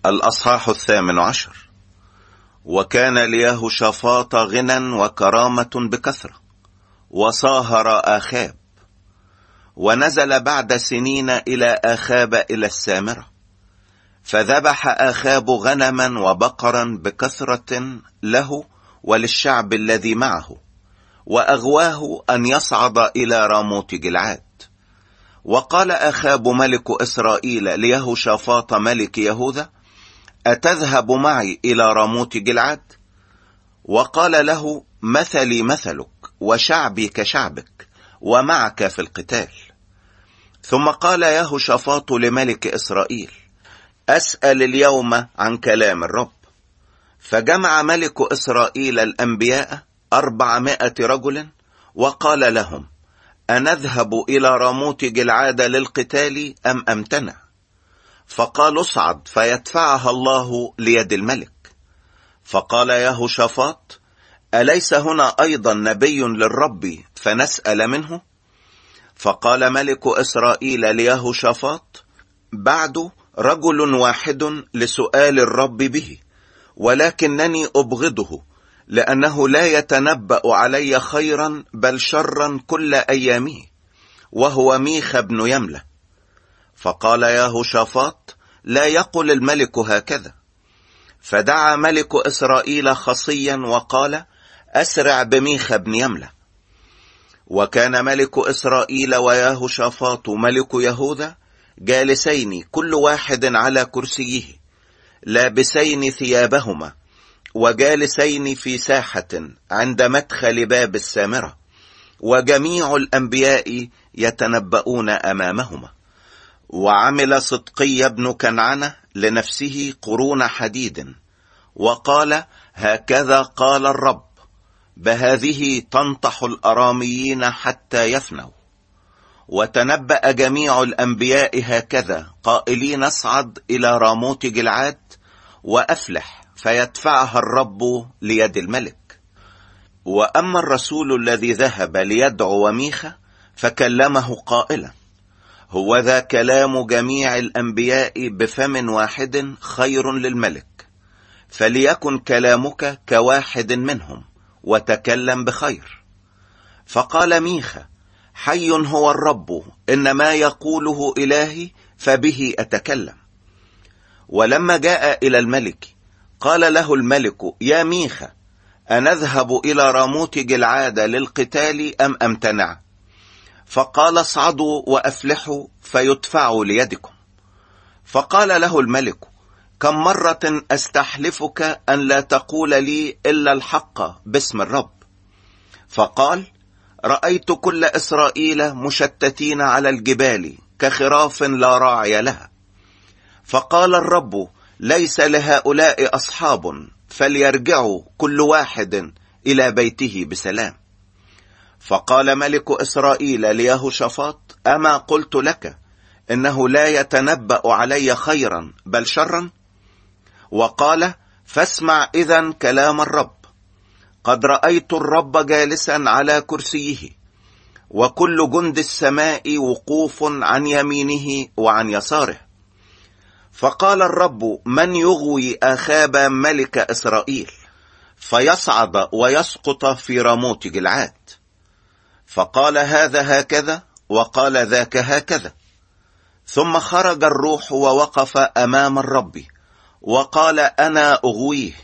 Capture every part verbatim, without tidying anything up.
الأصحاح الثامن عشر. وكان ليهوشافاط غنى وكرامة بكثرة، وصاهر آخاب، ونزل بعد سنين إلى آخاب إلى السامرة، فذبح آخاب غنما وبقرا بكثرة له وللشعب الذي معه، وأغواه أن يصعد إلى راموت جلعاد. وقال آخاب ملك إسرائيل ليهوشافاط ملك يهوذا: أتذهب معي إلى راموت جلعاد؟ وقال له: مثلي مثلك وشعبي كشعبك، ومعك في القتال. ثم قال يهوشافاط لملك إسرائيل: أسأل اليوم عن كلام الرب. فجمع ملك إسرائيل الأنبياء أربعمائة رجل، وقال لهم: أنذهب إلى راموت جلعاد للقتال أم أمتنع؟ فقال: اصعد فيدفعها الله ليد الملك. فقال يهوشافاط: أليس هنا أيضا نبي للرب فنسأل منه؟ فقال ملك إسرائيل ليهوشافاط: بعد رجل واحد لسؤال الرب به، ولكنني أبغضه، لأنه لا يتنبأ علي خيرا بل شرا كل أيامه، وهو ميخا بن يملة. فقال يهوشافاط: لا يقل الملك هكذا. فدعا ملك إسرائيل خصيا وقال: أسرع بميخا بن يملة. وكان ملك إسرائيل ويهوشافاط ملك يهوذا جالسين كل واحد على كرسيه، لابسين ثيابهما، وجالسين في ساحة عند مدخل باب السامرة، وجميع الأنبياء يتنبؤون أمامهما. وعمل صدقي بن كنعنة لنفسه قرون حديد، وقال: هكذا قال الرب: بهذه تنطح الأراميين حتى يفنوا. وتنبأ جميع الأنبياء هكذا قائلين: اصعد إلى راموت جلعاد وأفلح فيدفعها الرب ليد الملك. وأما الرسول الذي ذهب ليدعو ميخا فكلمه قائلا: هو ذا كلام جميع الأنبياء بفم واحد خير للملك، فليكن كلامك كواحد منهم، وتكلم بخير. فقال ميخا: حي هو الرب، إن ما يقوله إلهي فبه أتكلم. ولما جاء إلى الملك قال له الملك: يا ميخا، أنذهب إلى راموت جلعاد للقتال أم أمتنع؟ فقال: اصعدوا وأفلحوا فيدفعوا ليدكم. فقال له الملك: كم مرة أستحلفك أن لا تقول لي إلا الحق باسم الرب؟ فقال: رأيت كل إسرائيل مشتتين على الجبال كخراف لا راعي لها. فقال الرب: ليس لهؤلاء أصحاب، فليرجعوا كل واحد إلى بيته بسلام. فقال ملك إسرائيل ليهوشافاط: أما قلت لك إنه لا يتنبأ علي خيرا بل شرا؟ وقال: فاسمع إذن كلام الرب. قد رأيت الرب جالسا على كرسيه، وكل جند السماء وقوف عن يمينه وعن يساره. فقال الرب: من يغوي آخاب ملك إسرائيل فيصعد ويسقط في راموت جلعاد؟ فقال هذا هكذا، وقال ذاك هكذا. ثم خرج الروح ووقف أمام الرب وقال: أنا أغويه.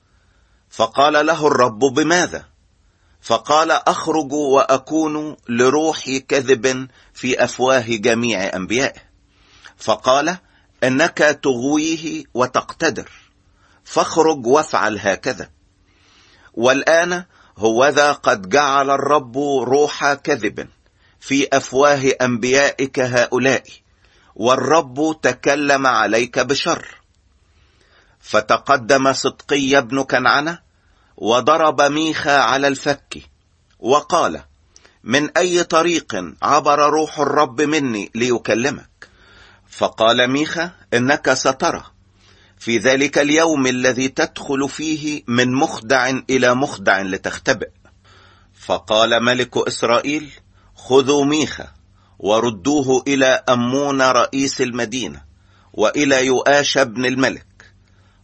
فقال له الرب: بماذا؟ فقال: أخرج وأكون لروحي كذب في أفواه جميع أنبيائه. فقال: إنك تغويه وتقتدر، فاخرج وافعل هكذا. والآن هوذا قد جعل الرب روح كذب في أفواه أنبيائك هؤلاء، والرب تكلم عليك بشر. فتقدم صدقي بن كنعنة وضرب ميخا على الفك وقال: من أي طريق عبر روح الرب مني ليكلمك؟ فقال ميخا: إنك سترى في ذلك اليوم الذي تدخل فيه من مخدع إلى مخدع لتختبئ. فقال ملك إسرائيل: خذوا ميخا وردوه إلى أمون رئيس المدينة، وإلى يؤاش ابن الملك،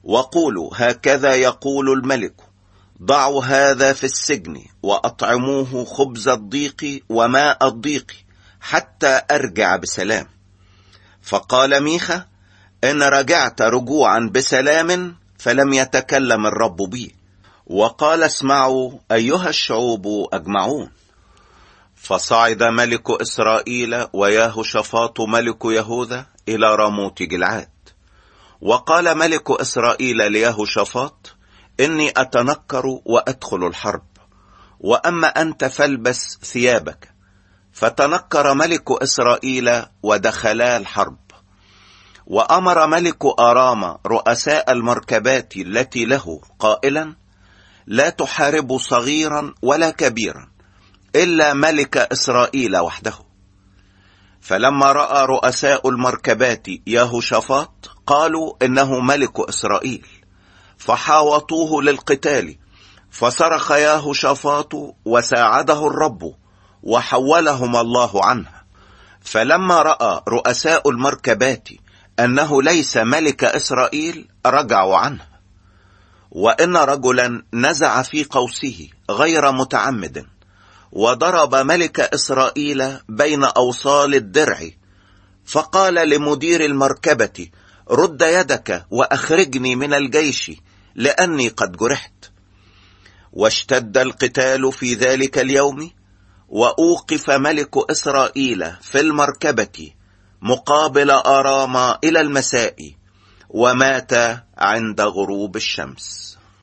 وقولوا هكذا يقول الملك: ضعوا هذا في السجن وأطعموه خبز الضيق وماء الضيق حتى أرجع بسلام. فقال ميخا: إن رجعت رجوعا بسلام فلم يتكلم الرب بي. وقال: اسمعوا أيها الشعوب أجمعون. فصعد ملك إسرائيل ويهوشافاط ملك يهوذا إلى راموت جلعاد. وقال ملك إسرائيل ليهوشافاط: إني أتنكر وأدخل الحرب، وأما أنت فالبس ثيابك. فتنكر ملك إسرائيل ودخلا الحرب. وأمر ملك آرام رؤساء المركبات التي له قائلا: لا تحاربوا صغيرا ولا كبيرا إلا ملك إسرائيل وحده. فلما رأى رؤساء المركبات يهوشافاط قالوا: إنه ملك إسرائيل، فحاوطوه للقتال. فصرخ يهوشافاط وساعده الرب وحولهم الله عنها. فلما رأى رؤساء المركبات أنه ليس ملك إسرائيل رجعوا عنه. وإن رجلا نزع في قوسه غير متعمد وضرب ملك إسرائيل بين أوصال الدرع، فقال لمدير المركبة: رد يدك وأخرجني من الجيش لأني قد جرحت. واشتد القتال في ذلك اليوم، وأوقف ملك إسرائيل في المركبة مقابل آرام إلى المساء، ومات عند غروب الشمس.